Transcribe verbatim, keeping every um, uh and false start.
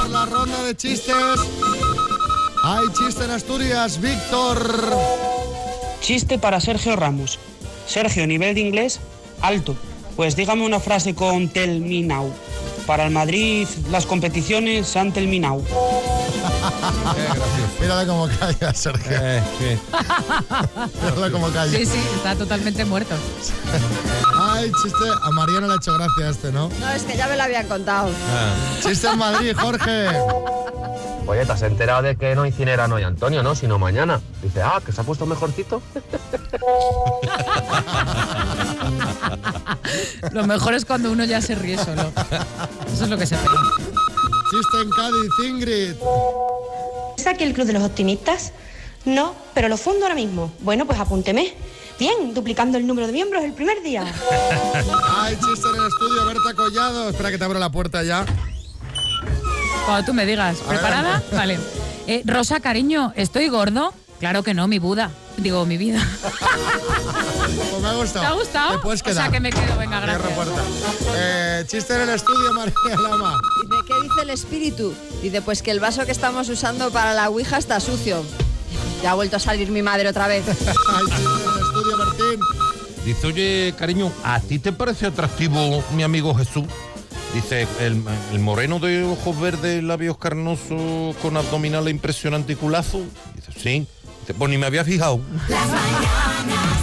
por la ronda de chistes. Hay chiste en Asturias, Víctor. Chiste para Sergio Ramos. Sergio, nivel de inglés, alto. Pues dígame una frase con tell me now. Para el Madrid, las competiciones se han terminado. Mírale cómo calla, Sergio. Eh, sí. Mírale cómo calla. Sí, sí, está totalmente muerto. Ay, chiste. A Mariano le ha hecho gracia este, ¿no? No, es que ya me lo habían contado. Ah. Chiste en Madrid, Jorge. Oye, ¿te has enterado de que no incineran hoy Antonio, no? Sino mañana. Dice, ah, que se ha puesto mejorcito. Lo mejor es cuando uno ya se ríe solo. Eso es lo que se pega. Chiste en Cádiz, Ingrid. ¿Es aquí el Club de los Optimistas? No, pero lo fundo ahora mismo. Bueno, pues apúnteme. Bien, duplicando el número de miembros el primer día. Ay, chiste en el estudio, Berta Collado. Espera que te abro la puerta ya. Cuando tú me digas, ¿preparada? Vale. Eh, Rosa, cariño, ¿estoy gordo? Claro que no, mi Buda. Digo, mi vida. Pues me ha gustado. ¿Te ha gustado? Te puedes quedar. O sea, que me quedo, venga, gracias. Cierro puerta. Eh, chiste en el estudio, María Lama. Dice, ¿qué dice el espíritu? Dice, pues que el vaso que estamos usando para la ouija está sucio. Ya ha vuelto a salir mi madre otra vez. Ay, chiste en el estudio, Martín. Dice, oye, cariño, ¿a ti te parece atractivo mi amigo Jesús? Dice, el, el moreno de ojos verdes, labios carnosos, con abdominal impresionante y culazo. Dice, sí. Dice, pues ni me había fijado. Las mañanas.